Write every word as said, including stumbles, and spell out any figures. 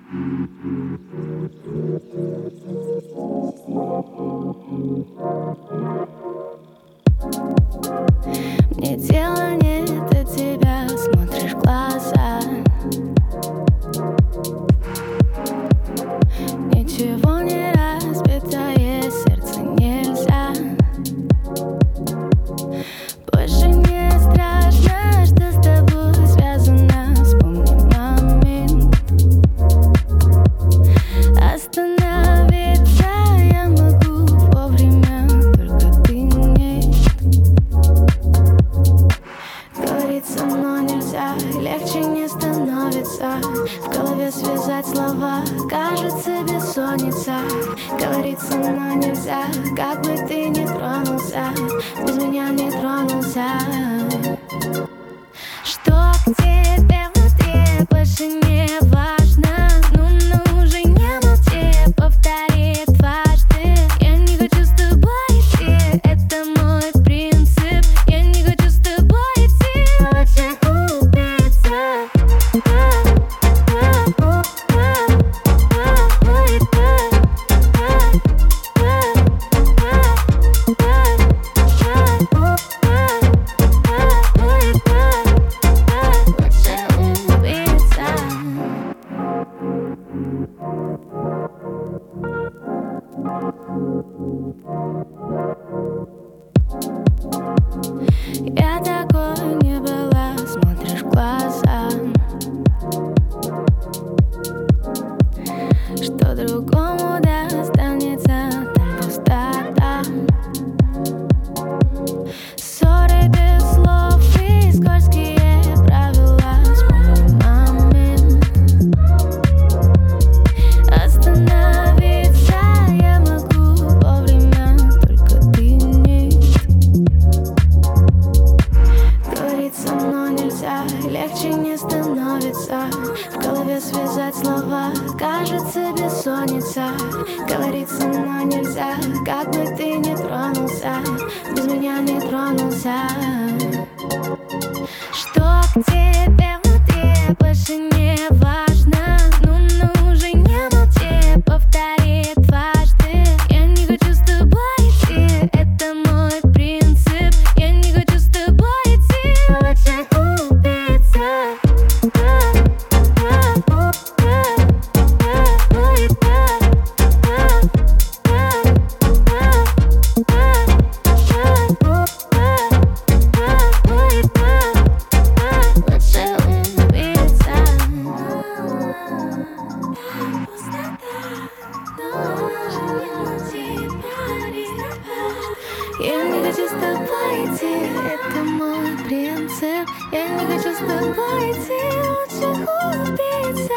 Мне дела нет до тебя, смотришь в глаза. Ничего не разбитое, сердце нельзя. Больше не страшно, что с тобой связано. Вспомни момент. Остановиться я могу вовремя, только ты нет. Говорится, но нельзя, легче не становится. В голове связать слова, кажется бессонница. Говорится, но нельзя, как бы ты ни тронулся, без меня не тронулся. Что к тебе внутри, больше не важно. Ну, ну, уже не молчи, повтори дважды. Я не хочу с тобой идти, это мой принцип. Я не хочу с тобой идти, лучше убиться. Я такой не была, смотришь в глаза. Что другому достанется, там пустота. Ссоры без слов и скользкие правила. Вспомни момент. Остановиться я могу вовремя, только ты нет. Говорится, но нельзя, легче не становится. В голове связать слова, кажется бессонница. Говорится, но нельзя, как бы ты ни тронулся, без меня не тронулся. Что к тебе внутри, больше не важно. Ну, ну, уже не молчи, повтори дважды. Я не хочу с тобой идти, это мой принцип. Я не хочу с тобой идти, лучше убиться. Я не хочу с тобой идти, это мой принцип. Я не хочу с тобой идти, лучше убиться.